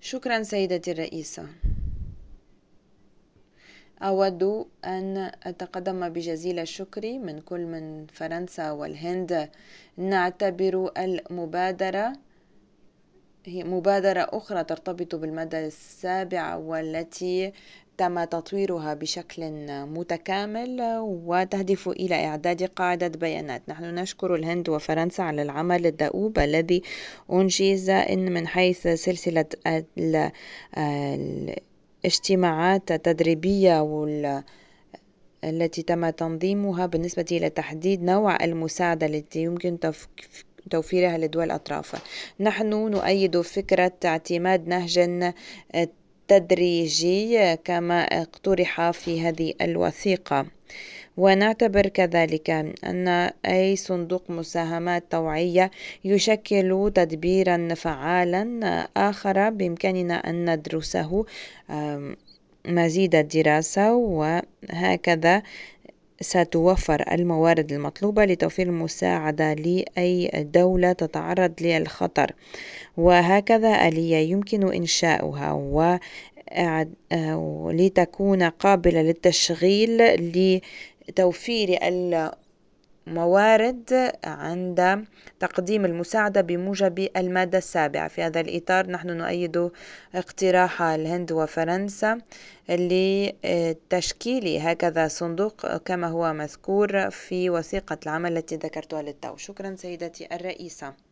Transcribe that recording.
شكرا سيدتي الرئيسة. أود أن أتقدم بجزيل الشكر من كل من فرنسا والهند. نعتبر المبادرة هي مبادرة أخرى ترتبط بالمادة السابعة، والتي تم تطويرها بشكل متكامل وتهدف إلى إعداد قاعدة بيانات. نحن نشكر الهند وفرنسا على العمل الدؤوب الذي أنجز من حيث سلسلة الاجتماعات التدريبية التي تم تنظيمها بالنسبة إلى تحديد نوع المساعدة التي يمكن توفيرها لدول الأطراف. نحن نؤيد فكرة اعتماد نهج تدريجي كما اقترح في هذه الوثيقة، ونعتبر كذلك أن أي صندوق مساهمات توعية يشكل تدبيرا فعالا آخر بإمكاننا أن ندرسه مزيد الدراسة، وهكذا ستوفر الموارد المطلوبة لتوفير المساعدة لأي دولة تتعرض للخطر، وهكذا آلية يمكن إنشاؤها لتكون قابلة للتشغيل لتوفير الموارد عند تقديم المساعدة بموجب المادة السابعة. في هذا الإطار نحن نؤيد اقتراح الهند وفرنسا لتشكيل هكذا صندوق كما هو مذكور في وثيقة العمل التي ذكرتها للتو. شكرا سيدتي الرئيسة.